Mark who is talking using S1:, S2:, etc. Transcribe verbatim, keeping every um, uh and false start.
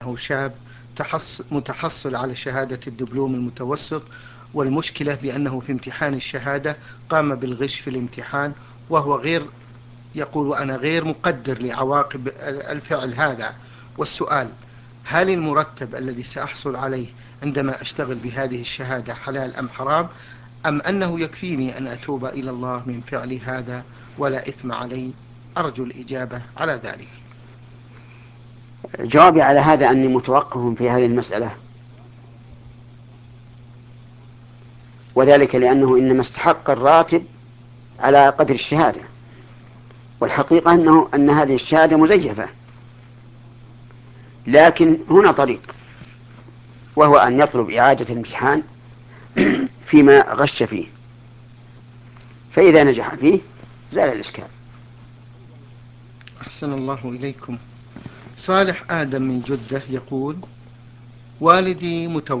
S1: أنه شاب متحصل على شهادة الدبلوم المتوسط، والمشكلة بأنه في امتحان الشهادة قام بالغش في الامتحان، وهو غير يقول وأنا غير مقدر لعواقب الفعل هذا. والسؤال: هل المرتب الذي سأحصل عليه عندما أشتغل بهذه الشهادة حلال أم حرام، أم أنه يكفيني أن أتوب إلى الله من فعل هذا ولا إثم علي؟ أرجو الإجابة على ذلك.
S2: جوابي على هذا أني متوقف في هذه المسألة، وذلك لأنه إنما استحق الراتب على قدر الشهادة، والحقيقة أنه أن هذه الشهادة مزيفة. لكن هنا طريق، وهو أن يطلب إعادة الامتحان فيما غش فيه، فإذا نجح فيه زال الإشكال.
S1: أحسن الله إليكم. صالح آدم من جدة يقول: والدي متوفى